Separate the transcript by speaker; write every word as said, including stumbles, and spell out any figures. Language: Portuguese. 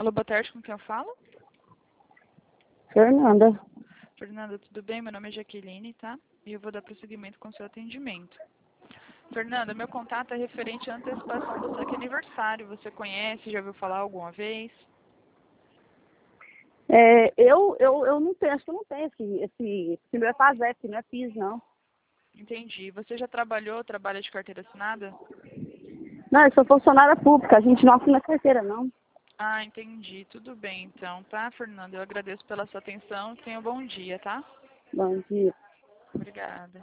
Speaker 1: Alô, boa tarde, com quem eu falo?
Speaker 2: Fernanda.
Speaker 1: Fernanda, tudo bem? Meu nome é Jaqueline, tá? E eu vou dar prosseguimento com o seu atendimento. Fernanda, meu contato é referente à antecipação do seu aniversário. Você conhece, já ouviu falar alguma vez?
Speaker 2: É, eu, eu, eu não tenho, acho que eu não tenho esse, esse, esse meu é PASEP, não é PIS, não.
Speaker 1: Entendi. Você já trabalhou, trabalha de carteira assinada?
Speaker 2: Não, eu sou funcionária pública, a gente não assina carteira, não.
Speaker 1: Ah, entendi. Tudo bem, então, tá, Fernanda? Eu agradeço pela sua atenção. Tenha um bom dia, tá?
Speaker 2: Bom dia.
Speaker 1: Obrigada.